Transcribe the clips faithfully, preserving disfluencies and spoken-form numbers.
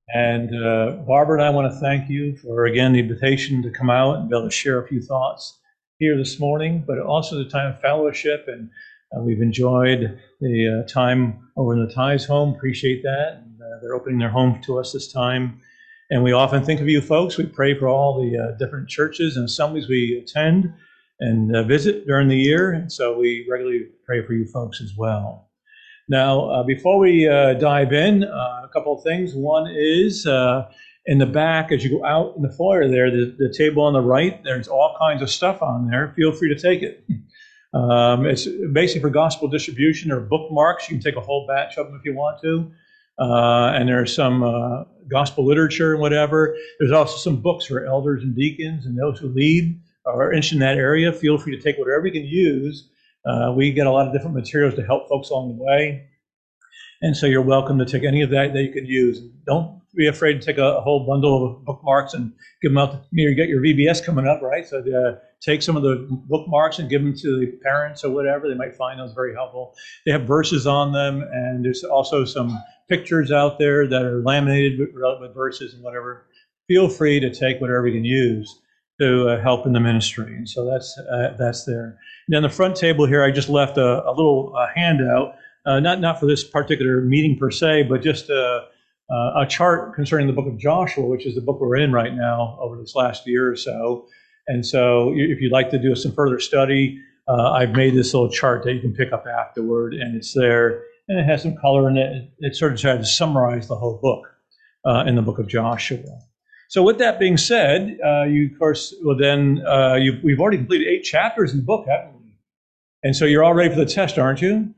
And uh, Barbara and I want to thank you for, again, the invitation to come out and be able to share a few thoughts here this morning, but also the time of fellowship. And uh, we've enjoyed the uh, time over in the Ties home. Appreciate that. And, uh, they're opening their home to us this time. And we often think of you folks. We pray for all the uh, different churches and assemblies we attend and uh, visit during the year. And so we regularly pray for you folks as well. Now, uh, before we uh, dive in, uh, a couple of things. One is uh, in the back, as you go out in the foyer there, the, the table on the right, there's all kinds of stuff on there. Feel free to take it. Um, it's basically for gospel distribution or bookmarks. You can take a whole batch of them if you want to. Uh, and there's some uh, gospel literature and whatever. There's also some books for elders and deacons and those who lead or are interested in that area. Feel free to take whatever you can use. Uh, we get a lot of different materials to help folks along the way. And so you're welcome to take any of that that you can use. Don't be afraid to take a, a whole bundle of bookmarks and give them out to me. You get your V B S coming up, right? So uh, take some of the bookmarks and give them to the parents or whatever. They might find those very helpful. They have verses on them, and there's also some pictures out there that are laminated with, with verses and whatever. Feel free to take whatever you can use to uh, help in the ministry. And so that's uh, that's there. And on the front table here, I just left a, a little uh, handout, uh, not not for this particular meeting per se, but just a, a chart concerning the book of Joshua, which is the book we're in right now over this last year or so. And so if you'd like to do some further study, uh, I've made this little chart that you can pick up afterward, and it's there, and it has some color in it. It sort of tries to summarize the whole book uh, in the book of Joshua. So with that being said, uh, you, of course, well then, uh, we've already completed eight chapters in the book, haven't we? And so you're all ready for the test, aren't you?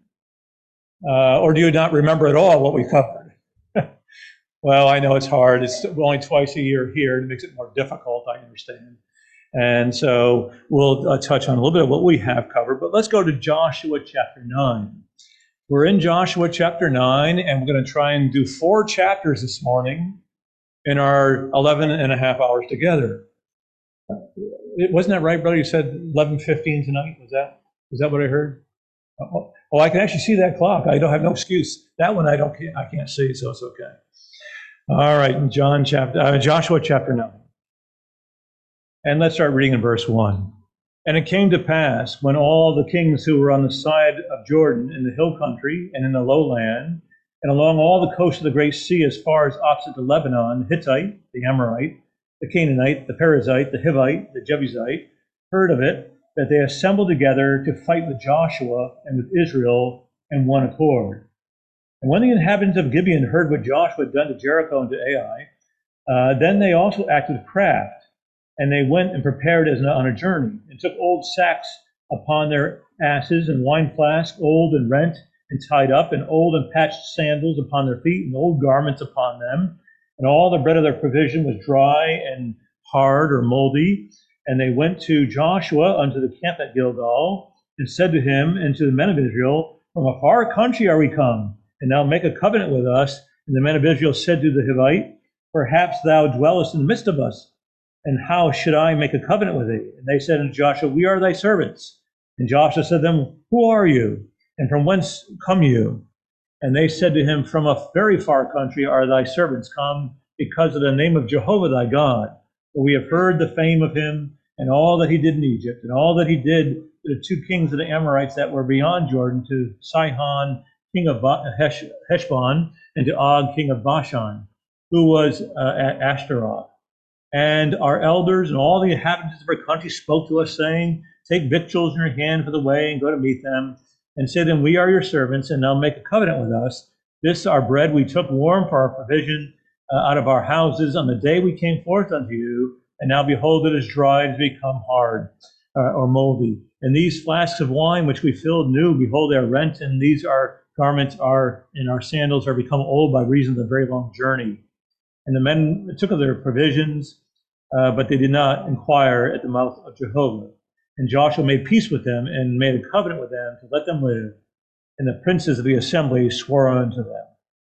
Uh, or do you not remember at all what we covered? Well, I know it's hard. It's only twice a year here. It makes it more difficult, I understand. And so we'll uh, touch on a little bit of what we have covered. But let's go to Joshua chapter nine. We're in Joshua chapter nine, and we're going to try and do four chapters this morning in our eleven and a half hours together. Wasn't that right, brother? You said eleven fifteen tonight. Was that, is that what I heard? Oh, oh, I can actually see that clock. I don't have no excuse. That one I don't, I can't see, so it's okay. All right, John chapter, uh, Joshua chapter nine. And let's start reading in verse one. And it came to pass when all the kings who were on the side of Jordan in the hill country and in the lowland, and along all the coast of the great sea as far as opposite to Lebanon, the Hittite, the Amorite, the Canaanite, the Perizzite, the Hivite, the Jebusite, heard of it, that they assembled together to fight with Joshua and with Israel in one accord. And when the inhabitants of Gibeon heard what Joshua had done to Jericho and to Ai, uh, then they also acted with craft, and they went and prepared as on a journey, and took old sacks upon their asses, and wine flasks, old and rent, and tied up, and old and patched sandals upon their feet, and old garments upon them. And all the bread of their provision was dry and hard or moldy. And they went to Joshua unto the camp at Gilgal, and said to him and to the men of Israel, From a far country are we come, and thou make a covenant with us. And the men of Israel said to the Hivite, Perhaps thou dwellest in the midst of us, and how should I make a covenant with thee? And they said unto Joshua, We are thy servants. And Joshua said to them, Who are you? And from whence come you? And they said to him, From a very far country are thy servants come, because of the name of Jehovah thy God. For we have heard the fame of him, and all that he did in Egypt, and all that he did to the two kings of the Amorites that were beyond Jordan, to Sihon, king of Hesh- Heshbon, and to Og, king of Bashan, who was uh, at Ashtaroth. And our elders and all the inhabitants of our country spoke to us, saying, Take victuals in your hand for the way, and go to meet them, and say to them, We are your servants, and now make a covenant with us. This our bread we took warm for our provision uh, out of our houses on the day we came forth unto you, and now behold, it is dried, and become hard uh, or moldy. And these flasks of wine which we filled new, behold, they are rent, and these our garments are, and our sandals are become old by reason of the very long journey. And the men took of their provisions, uh, but they did not inquire at the mouth of Jehovah. And Joshua made peace with them and made a covenant with them to let them live. And the princes of the assembly swore unto them.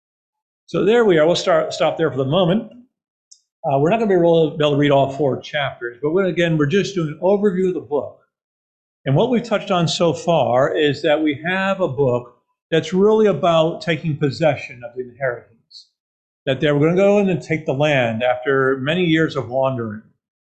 So there we are. We'll start stop there for the moment. Uh, we're not going to be able to read all four chapters, but we're, again, we're just doing an overview of the book. And what we've touched on so far is that we have a book that's really about taking possession of the inheritance. that they were going to go in and take the land after many years of wandering.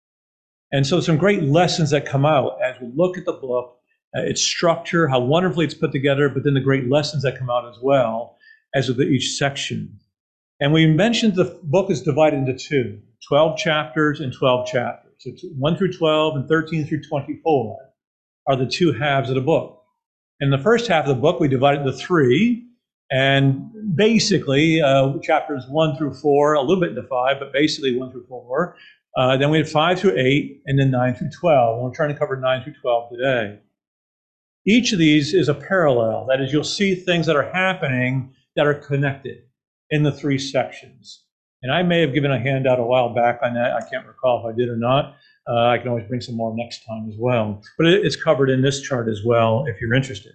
And so some great lessons that come out as we look at the book, uh, its structure, how wonderfully it's put together, but then the great lessons that come out as well as with each section. And we mentioned the book is divided into two, twelve chapters and twelve chapters. So one through twelve and thirteen through twenty-four are the two halves of the book. In the first half of the book, we divided into three, and basically uh, chapters one through four, a little bit into five, but basically one through four. Uh, then we had five through eight, and then nine through twelve. And we're trying to cover nine through twelve today. Each of these is a parallel. That is, you'll see things that are happening that are connected in the three sections. And I may have given a handout a while back on that. I can't recall if I did or not. Uh, I can always bring some more next time as well. But it, it's covered in this chart as well, if you're interested.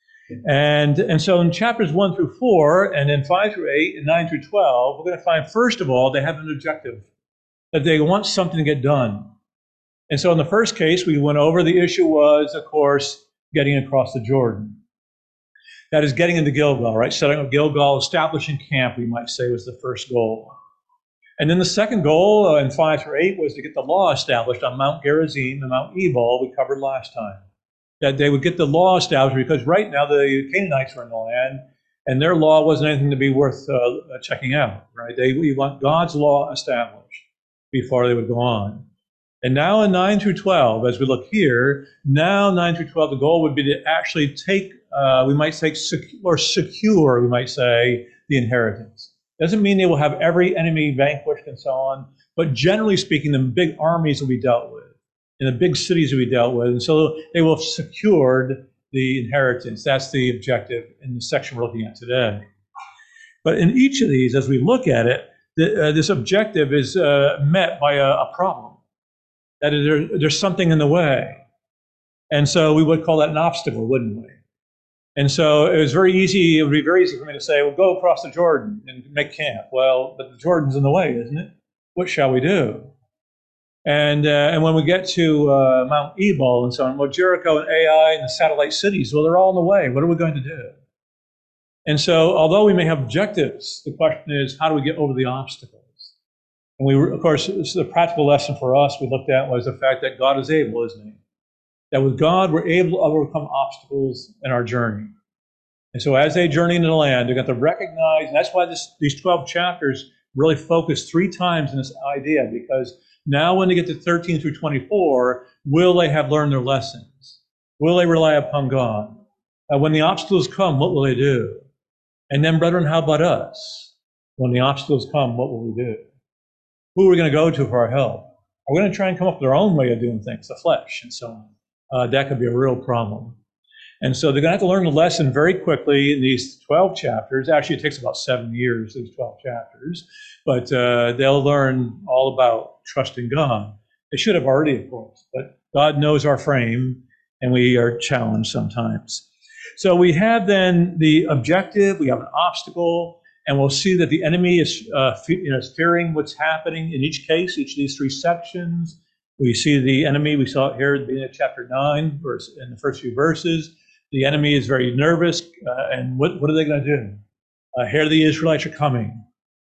And, and so in chapters one through four, and then five through eight, and nine through twelve, we're going to find, first of all, they have an objective, that they want something to get done. And so in the first case, we went over, the issue was, of course, getting across the Jordan. That is getting into Gilgal, right? Setting up Gilgal, establishing camp, we might say, was the first goal. And then the second goal uh, in five through eight was to get the law established on Mount Gerizim and Mount Ebal, we covered last time. That they would get the law established because right now the Canaanites were in the land and their law wasn't anything to be worth uh, checking out, right? They we want God's law established before they would go on. And now in nine through twelve, as we look here, now nine through twelve, the goal would be to actually take, uh, we might say, sec- or secure, we might say, the inheritance. Doesn't mean they will have every enemy vanquished and so on, but generally speaking, the big armies will be dealt with, and the big cities will be dealt with, and so they will have secured the inheritance. That's the objective in the section we're looking at today. But in each of these, as we look at it, the, uh, this objective is uh, met by a, a problem. That is, there, there's something in the way. And so we would call that an obstacle, wouldn't we? And so it was very easy, it would be very easy for me to say, well, go across the Jordan and make camp. Well, but the Jordan's in the way, isn't it? What shall we do? And uh, and when we get to uh, Mount Ebal and so on, well, Jericho and Ai and the satellite cities, well, they're all in the way. What are we going to do? And so although we may have objectives, the question is, how do we get over the obstacles? And we, of course, the practical lesson for us we looked at was the fact that God is able, isn't he? That with God, we're able to overcome obstacles in our journey. And so as they journey into the land, they're going to recognize, and that's why this, these twelve chapters really focus three times on this idea, because now when they get to thirteen through twenty-four, will they have learned their lessons? Will they rely upon God? Uh, when the obstacles come, what will they do? And then, brethren, how about us? When the obstacles come, what will we do? Who are we going to go to for our help? Are we going to try and come up with our own way of doing things, the flesh, and so on? Uh, that could be a real problem. And so they're going to have to learn the lesson very quickly in these twelve chapters. Actually, it takes about seven years, these twelve chapters. But uh, they'll learn all about trusting God. They should have already, of course. But God knows our frame, and we are challenged sometimes. So we have then the objective, we have an obstacle, and we'll see that the enemy is, uh, fe- you know, is fearing what's happening in each case, each of these three sections. We see the enemy, we saw it here at the beginning of chapter nine, verse, in the first few verses. The enemy is very nervous, uh, and what, what are they going to do? Uh, here the Israelites are coming.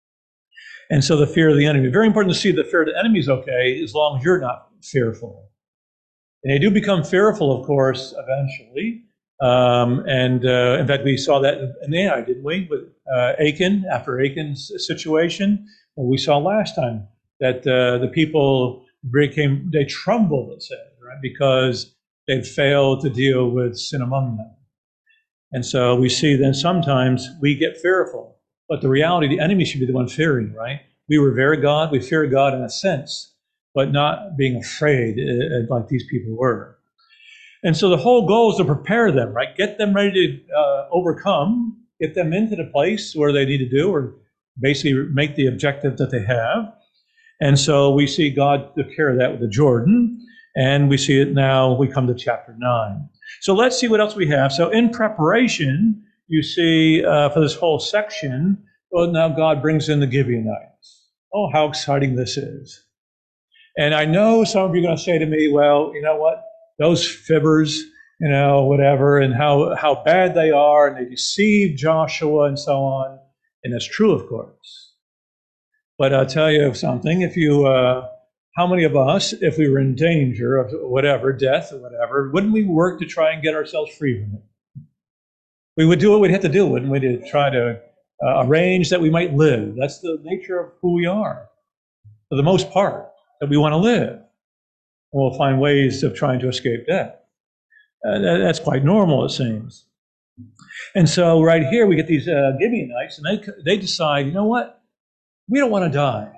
And so the fear of the enemy. Very important to see the fear of the enemy is okay, as long as you're not fearful. And they do become fearful, of course, eventually. Um, and uh, in fact, we saw that in Ai, didn't we? With uh, Achan, after Achan's situation. And we saw last time that uh, the people became, they trembled, it said, right? Because they'd failed to deal with sin among them. And so we see then sometimes we get fearful. But the reality, the enemy should be the one fearing, right? We revere God, we fear God in a sense, but not being afraid uh, like these people were. And so the whole goal is to prepare them, right? Get them ready to uh, overcome, get them into the place where they need to do, or basically make the objective that they have. And so we see God took care of that with the Jordan, and we see it now, we come to chapter nine. So let's see what else we have. So in preparation, you see uh, for this whole section, well, now God brings in the Gibeonites. Oh, how exciting this is. And I know some of you are going to say to me, well, you know what? Those fibbers, you know, whatever, and how, how bad they are, and they deceived Joshua and so on. And that's true, of course. But I'll tell you something, if you, uh, how many of us, if we were in danger of whatever, death or whatever, wouldn't we work to try and get ourselves free from it? We would do what we'd have to do, wouldn't we, to try to uh, arrange that we might live. That's the nature of who we are, for the most part, that we want to live. And we'll find ways of trying to escape death. Uh, that's quite normal, it seems. And so right here we get these uh, Gibeonites, and they, they decide, you know what? We don't want to die.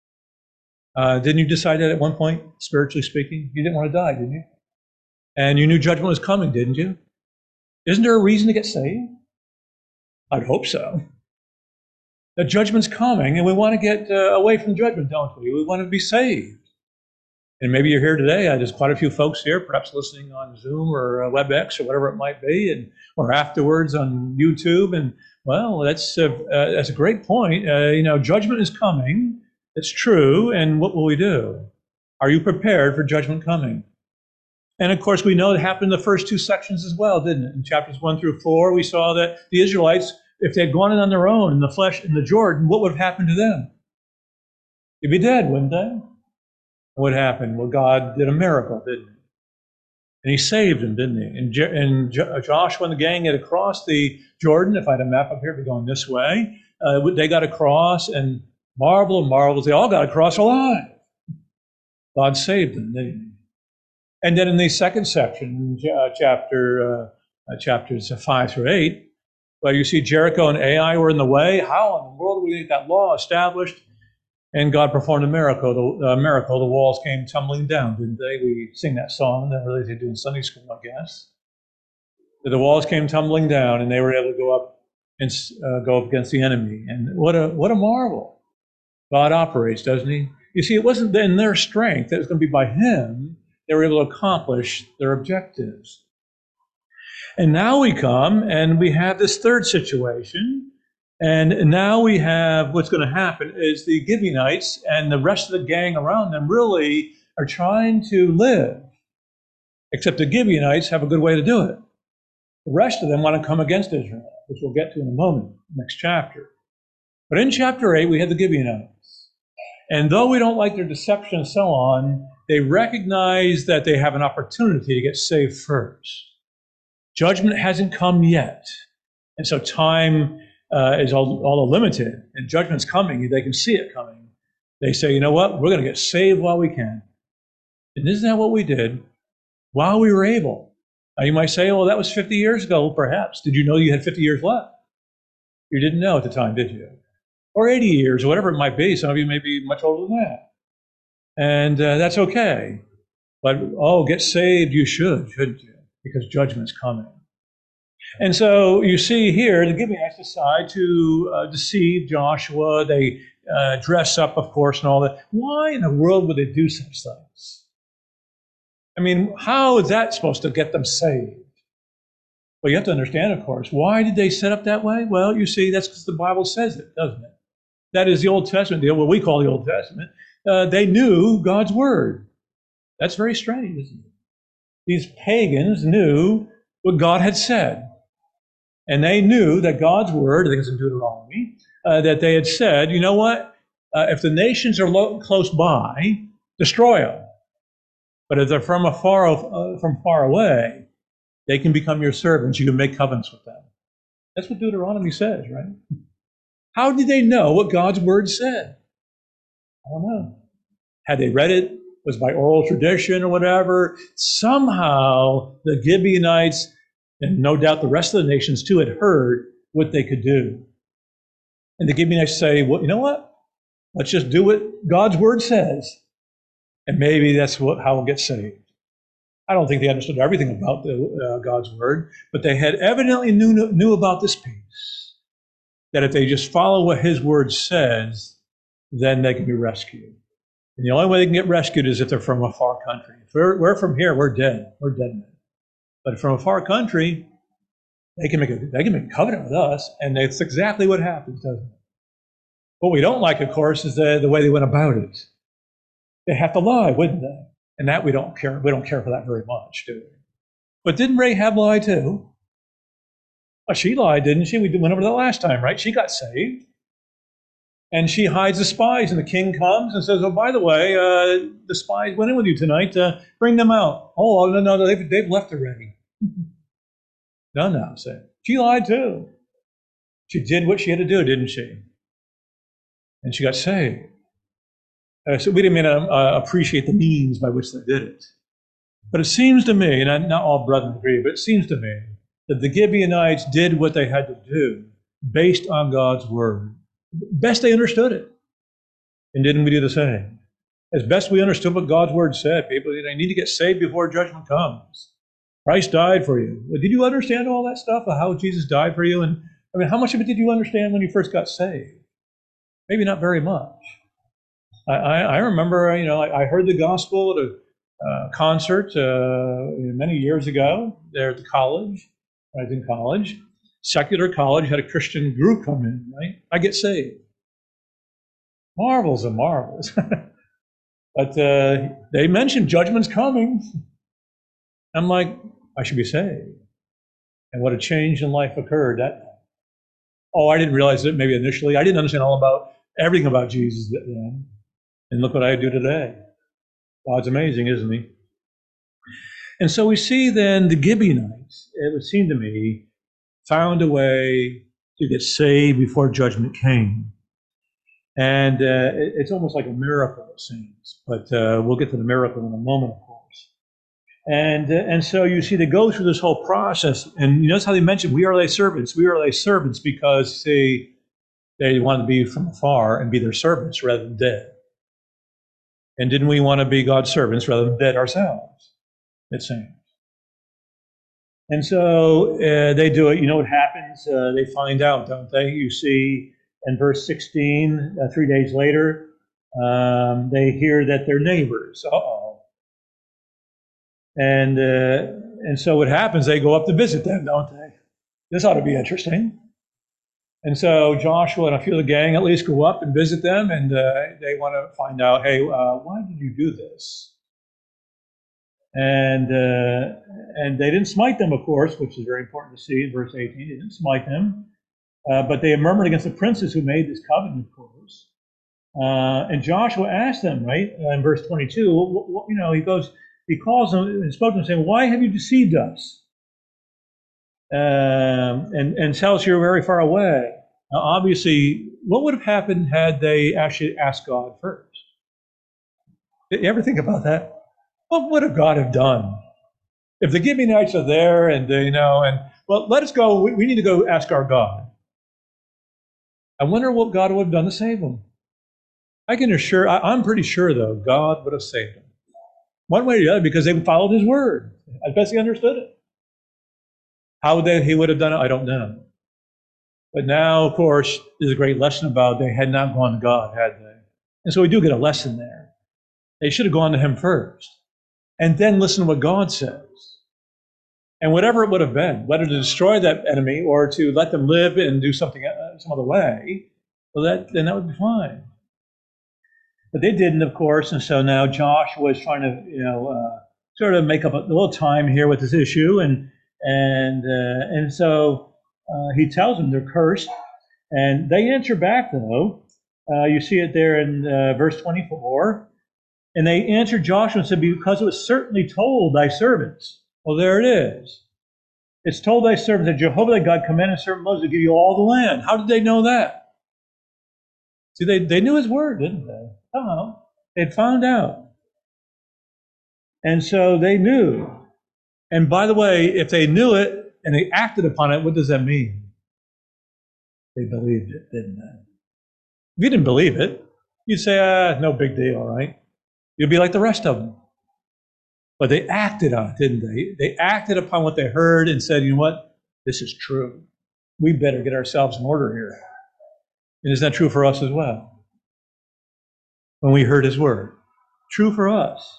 Uh, didn't you decide that at one point, spiritually speaking? You didn't want to die, didn't you? And you knew judgment was coming, didn't you? Isn't there a reason to get saved? I'd hope so. The judgment's coming, and we want to get uh, away from judgment, don't we? We want to be saved. And maybe you're here today. Uh, there's quite a few folks here, perhaps listening on Zoom or uh, WebEx or whatever it might be, and or afterwards on YouTube. And well, that's a, uh, that's a great point. Uh, you know, judgment is coming. It's true. And what will we do? Are you prepared for judgment coming? And of course, we know it happened in the first two sections as well, didn't it? In chapters one through four, we saw that the Israelites, if they had gone in on their own in the flesh in the Jordan, what would have happened to them? They'd be dead, wouldn't they? What happened? Well, God did a miracle, didn't he? And he saved them, didn't he? And, Je- and Jo- Joshua and the gang had across the Jordan. If I had a map up here, it'd be going this way. Uh, they got across, and marvel of marvels, they all got across alive. God saved them, didn't he? And then in the second section, uh, chapter uh, uh, chapters five through eight, well, you see Jericho and Ai were in the way. How in the world do we get that law established? And God performed a miracle. The uh, miracle, the walls came tumbling down, didn't they? We sing that song that really they do in Sunday school, I guess. The walls came tumbling down, and they were able to go up and uh, go up against the enemy. And what a what a marvel! God operates, doesn't he? You see, it wasn't in their strength; it was going to be by Him they were able to accomplish their objectives. And now we come, and we have this third situation. And now we have what's going to happen is the Gibeonites and the rest of the gang around them really are trying to live. Except the Gibeonites have a good way to do it. The rest of them want to come against Israel, which we'll get to in a moment, next chapter. But in chapter eight, we have the Gibeonites. And though we don't like their deception and so on, they recognize that they have an opportunity to get saved first. Judgment hasn't come yet. And so time Uh, is all, all limited, and judgment's coming. They can see it coming. They say, you know what? We're going to get saved while we can. And isn't that what we did while we were able? Now you might say, well, that was fifty years ago, perhaps. Did you know you had fifty years left? You didn't know at the time, did you? Or eighty years, or whatever it might be. Some of you may be much older than that. And uh, that's okay. But, oh, get saved, you should, shouldn't you? Because judgment's coming. And so you see here, the Gibeonites decide to uh, deceive Joshua. They uh, dress up, of course, and all that. Why in the world would they do such things? I mean, how is that supposed to get them saved? Well, you have to understand, of course, why did they set up that way? Well, you see, that's because the Bible says it, doesn't it? That is the Old Testament deal, what we call the Old Testament. Uh, they knew God's Word. That's very strange, isn't it? These pagans knew what God had said. And they knew that God's Word, I think it's in Deuteronomy, uh, that they had said, you know what? Uh, if the nations are lo- close by, destroy them. But if they're from afar, uh, from far away, they can become your servants. You can make covenants with them. That's what Deuteronomy says, right? How did they know what God's Word said? I don't know. Had they read it? Was by oral tradition or whatever? Somehow the Gibeonites, and no doubt the rest of the nations too, had heard what they could do. And the Gibeonites say, well, you know what? Let's just do what God's Word says. And maybe that's what, how we'll get saved. I don't think they understood everything about the, uh, God's Word, but they had evidently knew, knew about this piece, that if they just follow what His Word says, then they can be rescued. And the only way they can get rescued is if they're from a far country. If we're, we're from here, we're dead. We're dead men. But from a far country, they can make a, they can make a covenant with us, and that's exactly what happens, doesn't it? What we don't like, of course, is the, the way they went about it. They have to lie, wouldn't they? And that we don't care. We don't care for that very much, do we? But didn't Rahab lie too? Well, she lied, didn't she? We went over that last time, right? She got saved. And she hides the spies, and the king comes and says, oh, by the way, uh, the spies went in with you tonight. Uh, bring them out. Oh, no, no, they've, they've left already. No, no, say. She lied too. She did what she had to do, didn't she? And she got saved. Uh, so we didn't mean to uh, appreciate the means by which they did it. But it seems to me, and I, not all brethren agree, but it seems to me that the Gibeonites did what they had to do based on God's word. Best they understood it. And didn't we do the same? As best we understood what God's word said, people, they need to get saved before judgment comes. Christ died for you. Did you understand all that stuff of how Jesus died for you? And I mean, how much of it did you understand when you first got saved? Maybe not very much. I, I, I remember, you know, I, I heard the gospel at a uh, concert uh, many years ago there at the college. I was in college. Secular college had a Christian group come in, right? I get saved. Marvels and marvels. But uh, they mentioned judgment's coming. I'm like, I should be saved. And what a change in life occurred that night. Oh, I didn't realize it maybe initially. I didn't understand all about everything about Jesus then. And look what I do today. God's amazing, isn't he? And so we see then the Gibeonites, it would seem to me, found a way to get saved before judgment came. And uh, it, it's almost like a miracle, it seems. But uh, we'll get to the miracle in a moment, of course. And, uh, and so you see, they go through this whole process. And you notice how they mentioned, we are thy servants. We are thy servants because, see, they wanted to be from afar and be their servants rather than dead. And didn't we want to be God's servants rather than dead ourselves, it seems. And so uh, they do it. You know what happens? Uh, they find out, don't they? You see in verse sixteen, uh, three days later, um, they hear that they're neighbors. Uh-oh. And, uh, and so what happens, they go up to visit them, don't they? This ought to be interesting. And so Joshua and a few of the gang at least go up and visit them, and uh, they want to find out, hey, uh, why did you do this? And uh, and they didn't smite them, of course, which is very important to see in verse eighteen. They didn't smite them, uh, but they murmured against the princes who made this covenant, of course. Uh, and Joshua asked them, right, uh, in verse twenty-two, what, what, you know, he goes, he calls them and spoke to them, saying, why have you deceived us? Um, and, and tell us you're very far away. Now, obviously, what would have happened had they actually asked God first? Did you ever think about that? What would have God have done? If the Gibeonites are there and they you know, and well, let us go, we, we need to go ask our God. I wonder what God would have done to save them. I can assure, I, I'm pretty sure though, God would have saved them. One way or the other, because they followed his word. As best he understood it. How they, he would have done it, I don't know. But now, of course, there's a great lesson about they had not gone to God, had they? And so we do get a lesson there. They should have gone to him first. And then listen to what God says. And whatever it would have been, whether to destroy that enemy or to let them live and do something uh, some other way, well, that, then that would be fine. But they didn't, of course, and so now Joshua is trying to, you know, uh, sort of make up a little time here with this issue, and and uh, and so uh, he tells them they're cursed, and they answer back though. Uh, you see it there in uh, verse twenty-four, and they answered Joshua and said, "Because it was certainly told thy servants." Well, there it is. It's told thy servants that Jehovah thy God commanded servant Moses to give you all the land. How did they know that? See, they, they knew his word, didn't they? Somehow. They'd found out. And so they knew. And by the way, if they knew it and they acted upon it, what does that mean? They believed it, didn't they? If you didn't believe it, you'd say, ah, no big deal, all right? You'd be like the rest of them. But they acted on it, didn't they? They acted upon what they heard and said, you know what? This is true. We better get ourselves in order here. And is that true for us as well? When we heard his word. True for us.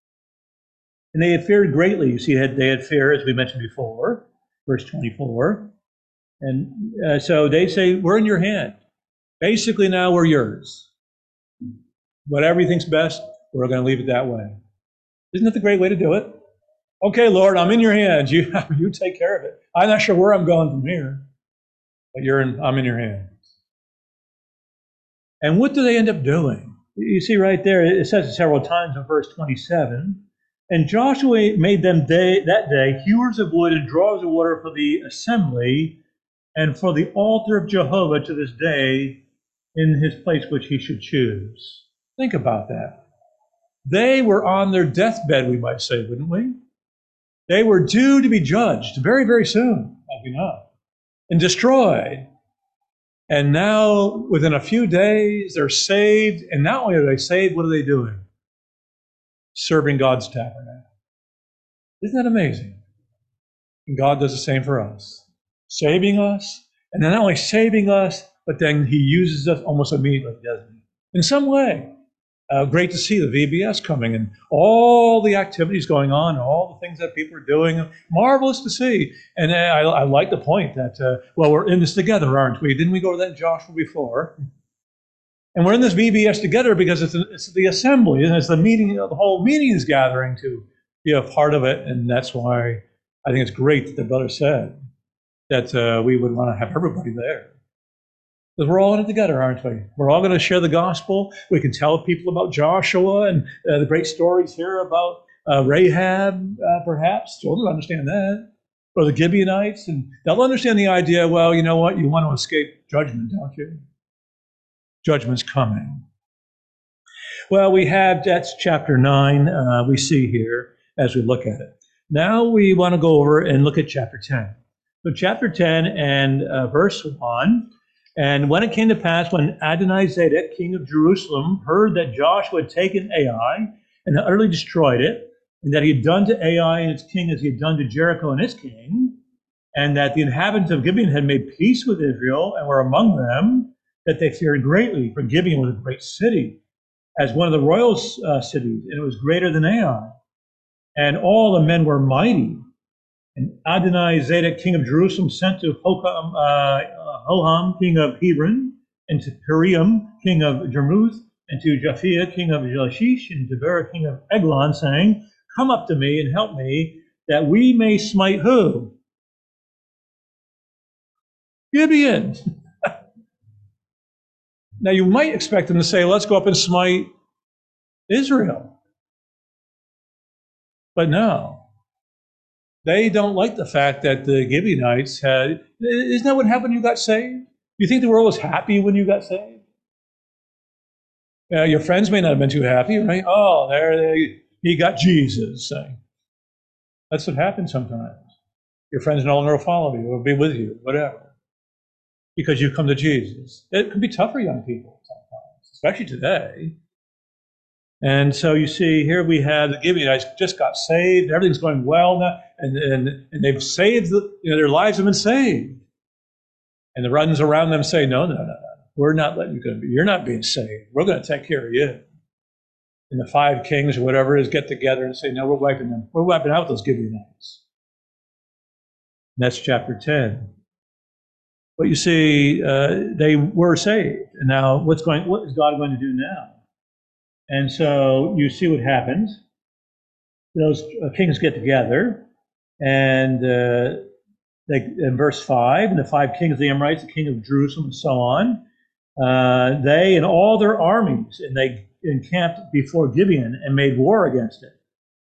And they had feared greatly. You see, they had fear, as we mentioned before, verse twenty-four. And uh, so they say, we're in your hand. Basically now we're yours. Whatever you think's best, we're going to leave it that way. Isn't that the great way to do it? Okay, Lord, I'm in your hands. You, you take care of it. I'm not sure where I'm going from here, but you're in, I'm in your hands. And what do they end up doing? You see right there, it says it several times in verse twenty-seven. And Joshua made them day, that day hewers of wood and drawers of water for the assembly and for the altar of Jehovah to this day in his place which he should choose. Think about that. They were on their deathbed, we might say, wouldn't we? They were due to be judged very, very soon, as we know, and destroyed. And now, within a few days, they're saved. And not only are they saved, what are they doing? Serving God's tabernacle. Isn't that amazing? And God does the same for us. Saving us, and then not only saving us, but then he uses us almost immediately, doesn't he? In some way. Uh, great to see the V B S coming and all the activities going on, and all the things that people are doing. Marvelous to see. And uh, I, I like the point that, uh, well, we're in this together, aren't we? Didn't we go to that in Joshua before? And we're in this V B S together because it's, it's the assembly, and it's the meeting, you know, the whole meeting is gathering to be a part of it. And that's why I think it's great that the brother said that uh, we would want to have everybody there. Because we're all in it together, aren't we? We're all going to share the gospel. We can tell people about Joshua and uh, the great stories here about uh, Rahab, uh, perhaps. Children understand that. Or the Gibeonites. And they'll understand the idea, well, you know what? You want to escape judgment, don't you? Judgment's coming. Well, we have, that's chapter nine, uh, we see here as we look at it. Now we want to go over and look at chapter ten. So chapter ten and uh, verse one. And when it came to pass, when Adonizedek, king of Jerusalem, heard that Joshua had taken Ai and had utterly destroyed it, and that he had done to Ai and its king as he had done to Jericho and its king, and that the inhabitants of Gibeon had made peace with Israel and were among them, that they feared greatly, for Gibeon was a great city, as one of the royal uh, cities, and it was greater than Ai. And all the men were mighty. And Adonizedek, king of Jerusalem, sent to Hoham, uh, Hoham, king of Hebron, and to Piriam, king of Jarmuth, and to Japhia, king of Lachish, and to Deborah, king of Eglon, saying, come up to me and help me, that we may smite who? Gibeon. Now you might expect them to say, let's go up and smite Israel. But no. They don't like the fact that the Gibeonites had, isn't that what happened when you got saved? Do you think the world was happy when you got saved? Uh, your friends may not have been too happy, right? Oh, there they, he got Jesus. That's what happens sometimes. Your friends no longer will follow you or be with you, whatever, because you come to Jesus. It can be tough for young people sometimes, especially today. And so you see, here we have the Gibeonites just got saved. Everything's going well now, and, and, and they've saved, the, you know, their lives have been saved. And the runs around them say, no, no, no, no. We're not letting you go. You're not being saved. We're going to take care of you. And the five kings or whatever is get together and say, no, we're wiping them. We're wiping out those Gibeonites. And that's chapter ten. But you see, uh, they were saved. And now what's going, what is God going to do now? And so you see what happens. Those uh, kings get together, and uh, they, in verse five, and the five kings of the Amorites, the king of Jerusalem, and so on, uh, they and all their armies, and they encamped before Gibeon and made war against it.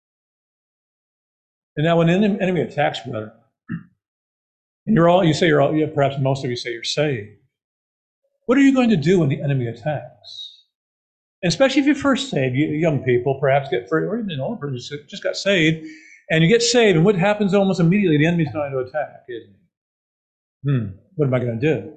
And now when an enemy attacks, brother, and you're all, you say you're all, yeah, perhaps most of you say you're saved. What are you going to do when the enemy attacks? Especially if you're first saved, you young people perhaps get free, or even an older person just got saved, and you get saved, and what happens almost immediately? The enemy's going to attack, isn't he? Hmm, what am I going to do?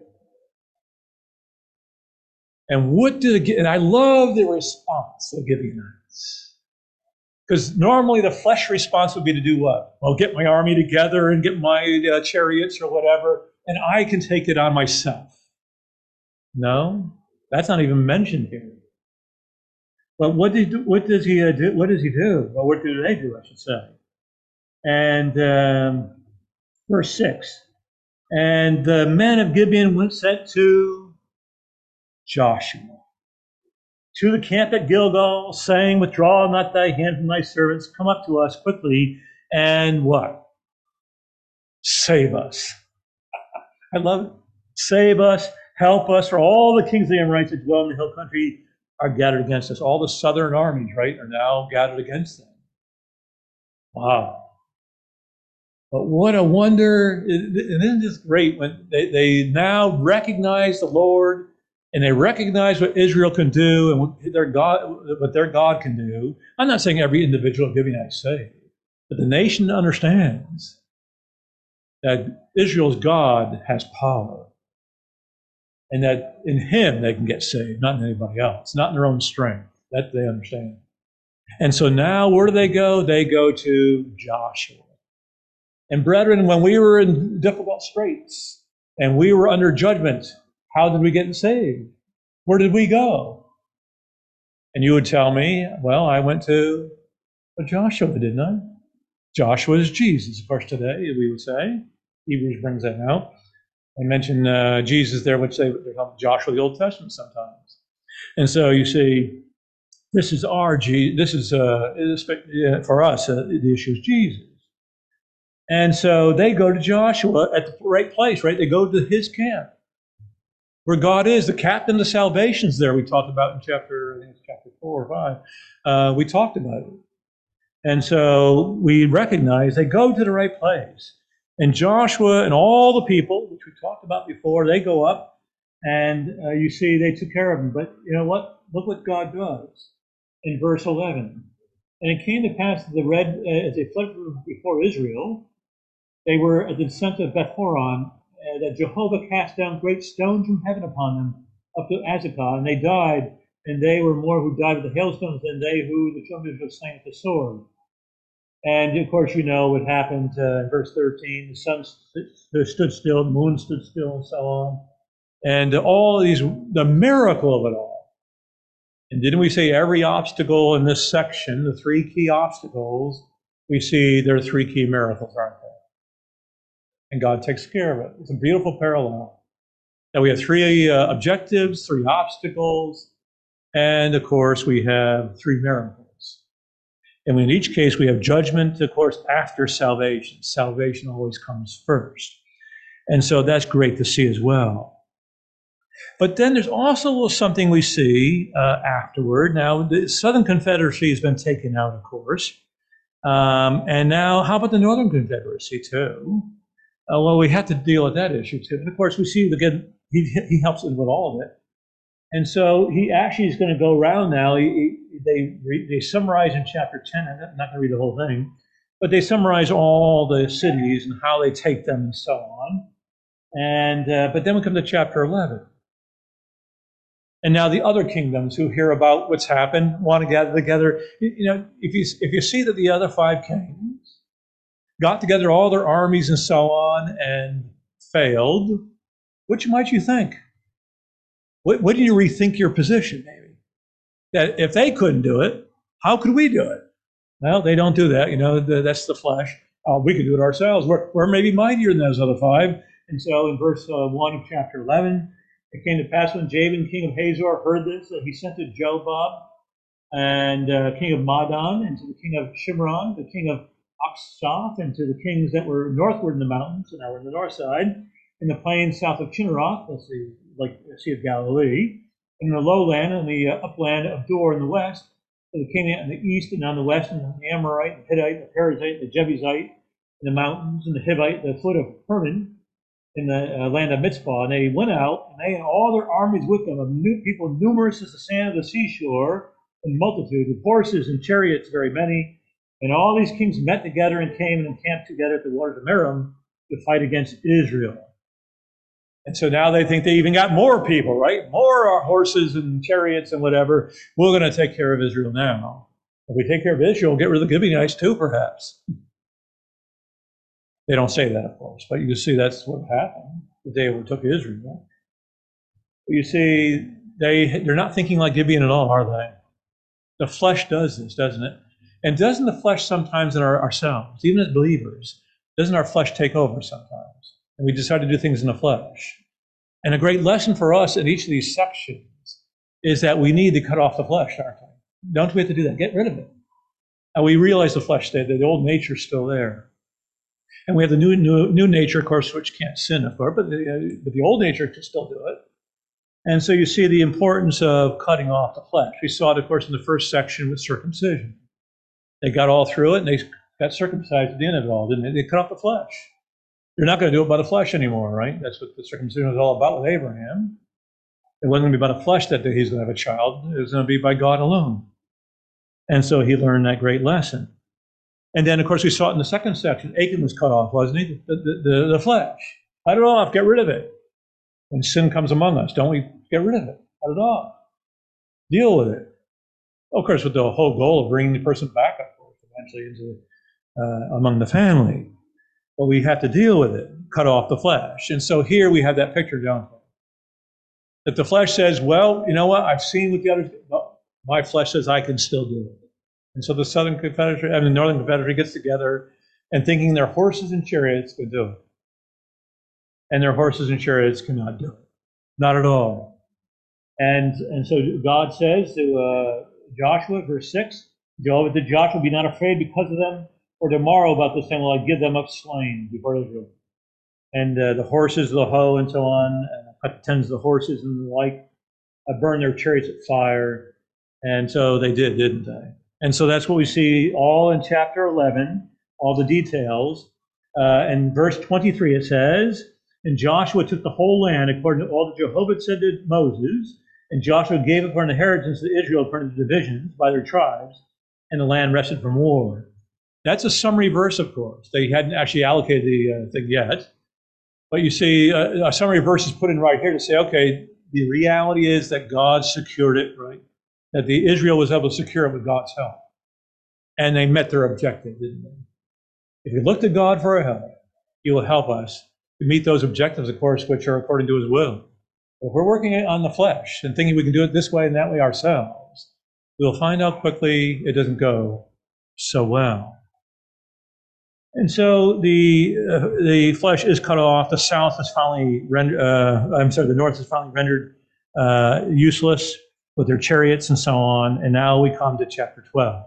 And what did it, and I love the response of Gibeonites. Because normally the flesh response would be to do what? Well, get my army together and get my uh, chariots or whatever, and I can take it on myself. No, that's not even mentioned here. But what did what does he uh, do? What does he do? Well, what do they do? I should say. And um, verse six. And the men of Gibeon went sent to Joshua to the camp at Gilgal, saying, "Withdraw not thy hand from thy servants. Come up to us quickly, and what? Save us." I love it. Save us. Help us, for all the kings of the Amorites that dwell in the hill country are gathered against us. All the southern armies, right, are now gathered against them. Wow. But what a wonder. And isn't this great when they, they now recognize the Lord and they recognize what Israel can do and what their God, what their God can do. I'm not saying every individual giving is saved, but the nation understands that Israel's God has power and that in him they can get saved, not in anybody else, not in their own strength. That they understand. And so now where do they go? They go to Joshua. And brethren, when we were in difficult straits and we were under judgment, how did we get saved? Where did we go? And you would tell me, well, I went to Joshua, didn't I? Joshua is Jesus, of course, today, we would say. Hebrews brings that out. I mention uh, Jesus there, which they, they call Joshua the Old Testament sometimes. And so you see, this is our Jesus. This is, uh, for us, uh, the issue is Jesus. And so they go to Joshua at the right place, right? They go to his camp, where God is, the captain of salvation's there. We talked about in chapter, I think it's chapter four or five. Uh, we talked about it. And so we recognize they go to the right place. And Joshua and all the people, which we talked about before, they go up and uh, you see they took care of them. But you know what? Look what God does in verse eleven. And it came to pass that the red, uh, as they fled before Israel, they were at the descent of Beth-horon, uh, that Jehovah cast down great stones from heaven upon them, up to Azekah, and they died, and they were more who died with the hailstones than they who the children of Israel slain with the sword. And of course, you know what happened uh, in verse thirteen. The sun st- stood still, the moon stood still, and so on. And all these, the miracle of it all. And didn't we say every obstacle in this section, the three key obstacles, we see there are three key miracles, aren't there? And God takes care of it. It's a beautiful parallel. Now we have three uh, objectives, three obstacles, and of course we have three miracles. And in each case we have judgment, of course, after salvation. Salvation always comes first. And so that's great to see as well. But then there's also something we see uh, afterward. Now the Southern Confederacy has been taken out, of course. Um, and now how about the Northern Confederacy too? Uh, well, we have to deal with that issue too. And of course, we see again, he, he helps us with all of it. And so he actually is going to go around now. He, he, they, they summarize in chapter ten, I'm not going to read the whole thing, but they summarize all the cities and how they take them and so on. And uh, but then we come to chapter eleven. And now the other kingdoms who hear about what's happened want to gather together. You, you know, if you, if you see that the other five kings got together all their armies and so on and failed, which might you think? What, what do you rethink your position, maybe? That if they couldn't do it, how could we do it? Well, they don't do that. You know, the, that's the flesh. Uh, we could do it ourselves. We're, we're maybe mightier than those other five. And so in verse uh, one of chapter eleven, it came to pass when Jabin, king of Hazor, heard this, that he sent to Jobab, and uh, king of Madon, and to the king of Shimron, the king of Akshaph, and to the kings that were northward in the mountains, and now we're on the north side, in the plains south of Chinneroth, that's the like the Sea of Galilee, and in the lowland and the uh, upland of Dor in the west, to the king in the east and on the west, and the Amorite, the Hittite, the Perizzite, the Jebusite, in the mountains, and the Hivite, the foot of Hermon, in the uh, land of Mitzpah. And they went out, and they and all their armies with them, of new people numerous as the sand of the seashore, in multitude, with horses and chariots very many. And all these kings met together and came and encamped together at the waters of Merom to fight against Israel. And so now they think they even got more people, right? More horses and chariots and whatever. We're going to take care of Israel now. If we take care of Israel, we'll get rid of the Gibeonites too, perhaps. They don't say that, of course, but you see that's what happened the day we took Israel. But you see, they, they're not thinking like Gibeon at all, are they? The flesh does this, doesn't it? And doesn't the flesh sometimes in our, ourselves, even as believers, doesn't our flesh take over sometimes? And we decide to do things in the flesh. And a great lesson for us in each of these sections is that we need to cut off the flesh, aren't we? Don't we have to do that? Get rid of it. And we realize the flesh, that the old nature is still there. And we have the new, new new nature, of course, which can't sin, of course, but the, uh, but the old nature can still do it. And so you see the importance of cutting off the flesh. We saw it, of course, in the first section with circumcision. They got all through it, and they got circumcised at the end of it all, didn't they? They cut off the flesh. You're not going to do it by the flesh anymore, right? That's what the circumcision was all about with Abraham. It wasn't going to be by the flesh that he's going to have a child. It was going to be by God alone. And so he learned that great lesson. And then, of course, we saw it in the second section. Achan was cut off, wasn't he? The, the, the, the flesh. Cut it off. Get rid of it. When sin comes among us, don't we get rid of it? Cut it off. Deal with it. Of course, with the whole goal of bringing the person back, of course, eventually into uh, among the family. But we have to deal with it. Cut off the flesh. And so here we have that picture, don't we? That the flesh says, well, you know what? I've seen what the others do. No, my flesh says I can still do it. And so the Southern Confederacy, I mean, the Northern Confederacy gets together and thinking their horses and chariots could do it. And their horses and chariots cannot do it. Not at all. And, and so God says to uh, Joshua, verse six, Jehovah to Joshua, be not afraid because of them, for tomorrow about this time will I give them up slain before Israel. And uh, the horses, the hoe, and so on, uh, cut the tens of the horses and the like, uh, burn their chariots at fire. And so they did, didn't they? And so that's what we see all in chapter eleven, all the details. Uh, in verse twenty-three it says, and Joshua took the whole land according to all that Jehovah had said to Moses, and Joshua gave it for an inheritance to Israel according to the divisions by their tribes, and the land rested from war. That's a summary verse, of course. They hadn't actually allocated the uh, thing yet. But you see, uh, a summary verse is put in right here to say, okay, the reality is that God secured it, right? That the Israel was able to secure it with God's help. And they met their objective, didn't they? If we look to God for our help, He will help us to meet those objectives, of course, which are according to His will. If we're working on the flesh and thinking we can do it this way and that way ourselves, we'll find out quickly it doesn't go so well. And so the uh, the flesh is cut off. The south is finally rendered. Uh, I'm sorry, the north is finally rendered uh, useless with their chariots and so on. And now we come to chapter twelve.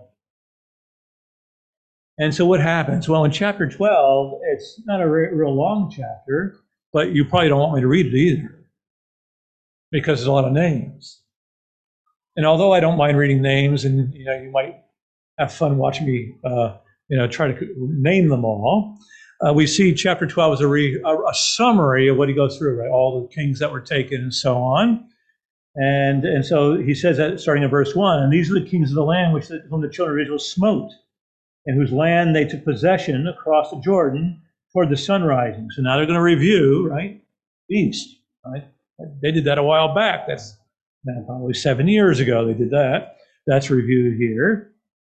And so what happens? Well, in chapter twelve, it's not a re- real long chapter, but you probably don't want me to read it either, because there's a lot of names. And although I don't mind reading names, and you know, you might have fun watching me. Uh, you know, try to name them all. Uh, we see chapter twelve as a, re, a, a summary of what he goes through, right? All the kings that were taken and so on. And, and so he says that starting in verse one, and these are the kings of the land which the, whom the children of Israel smote, and whose land they took possession across the Jordan toward the sun rising. So now they're going to review, right? East, right? They did that a while back. That's now probably seven years ago they did that. That's reviewed here.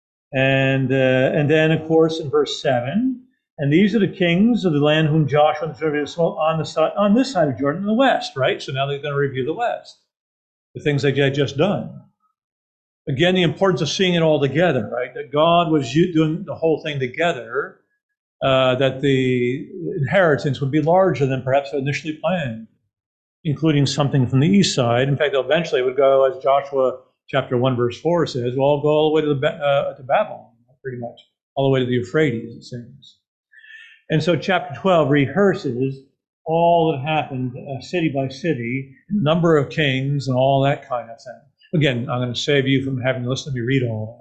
And uh, and then, of course, in verse seven, and these are the kings of the land whom Joshua and the children of Israel on the side, on this side of Jordan in the west, right? So now they're going to review the west, the things they had just done. Again, the importance of seeing it all together, right? That God was doing the whole thing together, uh, that the inheritance would be larger than perhaps initially planned, including something from the east side. In fact, eventually it would go, as Joshua chapter one, verse four says, we'll all go all the way to, the, uh, to Babylon, pretty much, all the way to the Euphrates, it seems. And so chapter twelve rehearses all that happened uh, city by city, number of kings, and all that kind of thing. Again, I'm going to save you from having to listen to me read all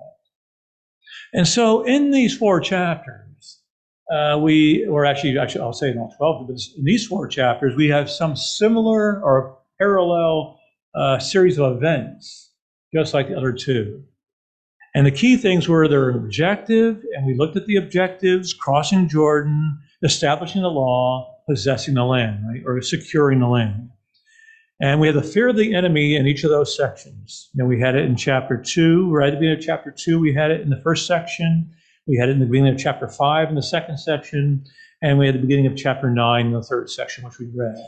that. And so in these four chapters, uh, we, or actually, actually, I'll say in all twelve, but in these four chapters, we have some similar or parallel uh, series of events, just like the other two. And the key things were their objective, and we looked at the objectives: crossing Jordan, establishing the law, possessing the land, right, or securing the land. And we had the fear of the enemy in each of those sections. You know, we had it in chapter two, right at the beginning of chapter two, we had it in the first section. We had it in the beginning of chapter five in the second section, and we had the beginning of chapter nine in the third section, which we read.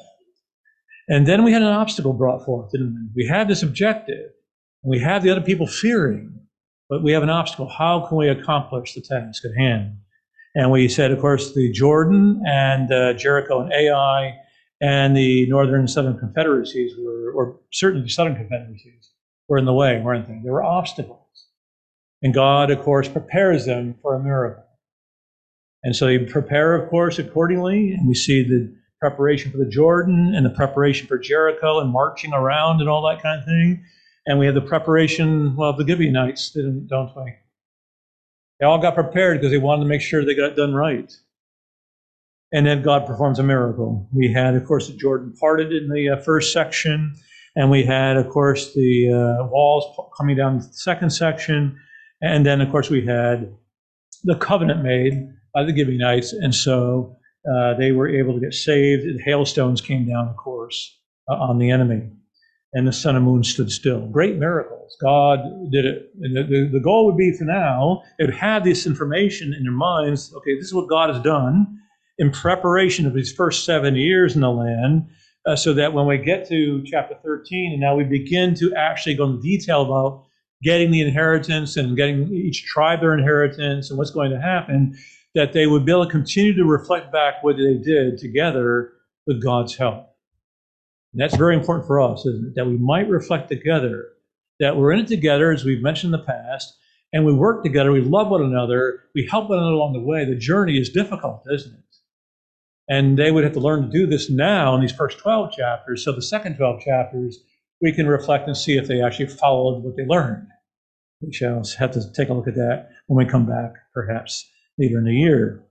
And then we had an obstacle brought forth, didn't we? We had this objective. We have the other people fearing, but we have an obstacle. How can we accomplish the task at hand? And we said, of course, the Jordan and uh, Jericho and Ai and the northern and southern confederacies were, or certainly the southern confederacies, were in the way, weren't they? There were obstacles. And God, of course, prepares them for a miracle. And so they prepare, of course, accordingly. And we see the preparation for the Jordan and the preparation for Jericho and marching around and all that kind of thing. And we have the preparation, well, of the Gibeonites, don't we? They all got prepared because they wanted to make sure they got it done right. And then God performs a miracle. We had, of course, the Jordan parted in the uh, first section. And we had, of course, the uh, walls coming down the second section. And then, of course, we had the covenant made by the Gibeonites. And so uh, they were able to get saved. And hailstones came down, of course, uh, on the enemy. And the sun and moon stood still. Great miracles. God did it. And the, the, the goal would be for now, they would have this information in their minds. Okay, this is what God has done in preparation of these first seven years in the land, uh, so that when we get to chapter thirteen, and now we begin to actually go into detail about getting the inheritance and getting each tribe their inheritance and what's going to happen, that they would be able to continue to reflect back what they did together with God's help. And that's very important for us, isn't it? That we might reflect together, that we're in it together, as we've mentioned in the past, and we work together, we love one another, we help one another along the way. The journey is difficult, isn't it? And they would have to learn to do this now in these first twelve chapters. So the second twelve chapters, we can reflect and see if they actually followed what they learned. We shall have to take a look at that when we come back, perhaps later in the year.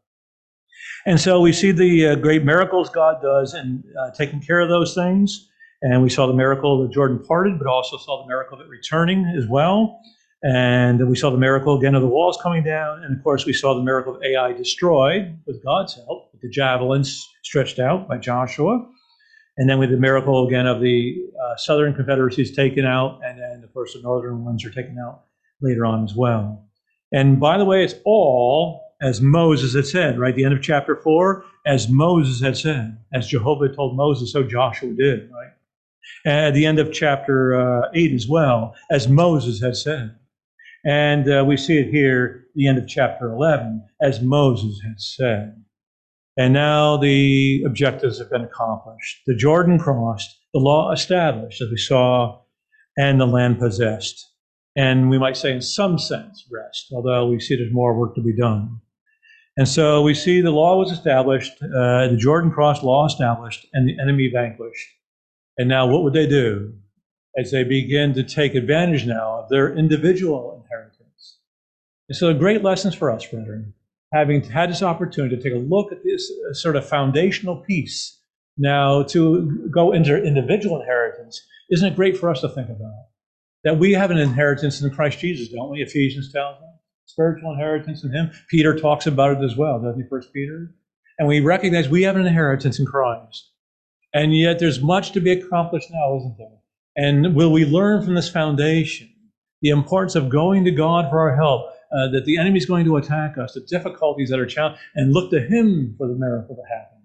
And so we see the uh, great miracles God does in uh, taking care of those things. And we saw the miracle of the Jordan parted, but also saw the miracle of it returning as well. And we saw the miracle again of the walls coming down. And of course, we saw the miracle of Ai destroyed with God's help, with the javelins stretched out by Joshua. And then with the miracle again of the uh, southern confederacies taken out. And then, of course, the northern ones are taken out later on as well. And by the way, it's all as Moses had said, right? The end of chapter four, as Moses had said, as Jehovah told Moses, so Joshua did, right? And at the end of chapter uh, eight as well, as Moses had said. And uh, we see it here, the end of chapter eleven, as Moses had said. And now the objectives have been accomplished. The Jordan crossed, the law established, as we saw, and the land possessed. And we might say, in some sense, rest, although we see there's more work to be done. And so we see the law was established, uh, the Jordan crossed, law established, and the enemy vanquished. And now what would they do as they begin to take advantage now of their individual inheritance? And so great lessons for us, brethren, having had this opportunity to take a look at this sort of foundational piece now to go into individual inheritance. Isn't it great for us to think about? That we have an inheritance in Christ Jesus, don't we? Ephesians tells us. Spiritual inheritance in him. Peter talks about it as well, doesn't he, First Peter? And we recognize we have an inheritance in Christ. And yet there's much to be accomplished now, isn't there? And will we learn from this foundation the importance of going to God for our help, uh, that the enemy is going to attack us, the difficulties that are challenged, and look to him for the miracle to happen,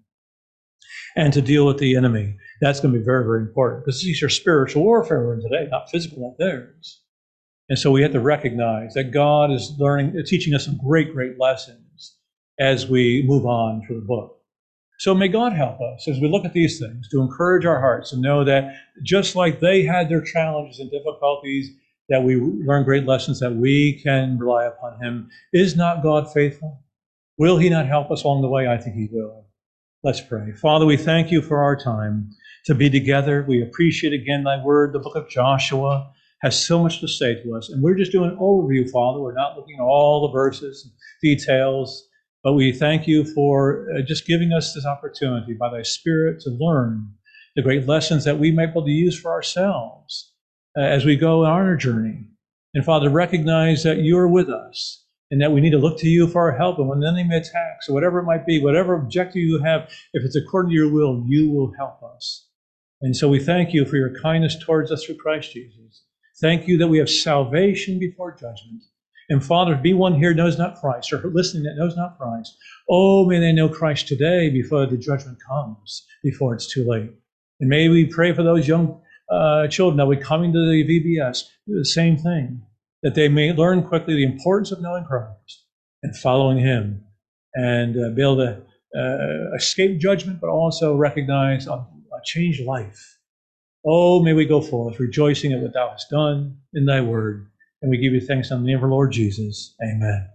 and to deal with the enemy. That's going to be very, very important, because these are spiritual warfare we're in today, not physical like theirs. And so we have to recognize that God is learning, teaching us some great, great lessons as we move on through the book. So may God help us as we look at these things to encourage our hearts and know that just like they had their challenges and difficulties, that we learn great lessons, that we can rely upon him. Is not God faithful? Will he not help us along the way? I think he will. Let's pray. Father, we thank you for our time to be together. We appreciate again thy word. The book of Joshua has so much to say to us. And we're just doing an overview, Father. We're not looking at all the verses, details, but we thank you for uh, just giving us this opportunity by thy Spirit to learn the great lessons that we might be able to use for ourselves uh, as we go on our journey. And Father, recognize that you are with us and that we need to look to you for our help. And when the enemy attacks, or whatever it might be, whatever objective you have, if it's according to your will, you will help us. And so we thank you for your kindness towards us through Christ Jesus. Thank you that we have salvation before judgment. And Father, be one here knows not Christ, or listening that knows not Christ. Oh, may they know Christ today before the judgment comes, before it's too late. And may we pray for those young uh, children that would coming to the V B S, do the same thing, that they may learn quickly the importance of knowing Christ and following him, and uh, be able to uh, escape judgment, but also recognize a, a changed life. Oh, may we go forth, rejoicing at what thou hast done in thy word. And we give you thanks in the name of our Lord Jesus. Amen.